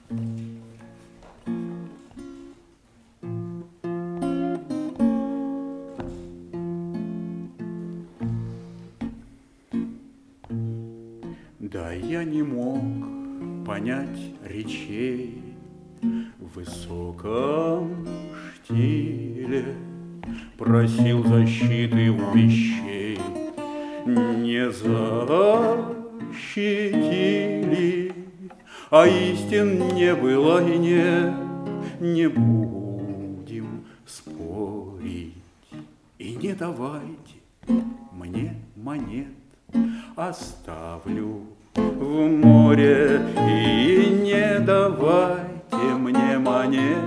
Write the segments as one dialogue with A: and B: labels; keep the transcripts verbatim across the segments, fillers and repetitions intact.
A: Да, я не мог понять речей в высоком штиле, просил защиты у вещей, не защитили, а истин не было и нет, не будем спорить. И не давайте мне монет, оставлю в море, и не давайте мне монет,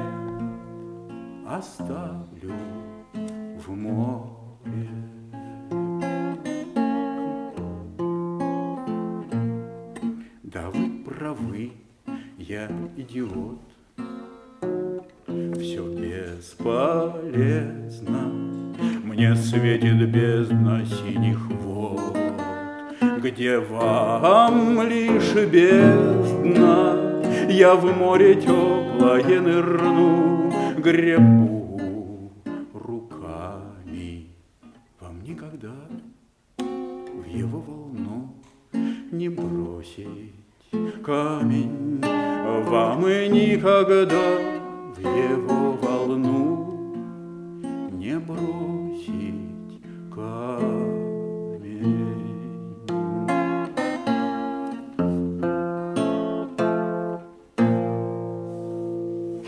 A: оставлю в море. Да, вы правы, я идиот, все бесполезно, мне светит бездна синих вод, где вам лишь бездна, я в море теплое нырну, гребу руками. Вам никогда в его волну не бросить камень, вам и никогда в его волну не бросить камень.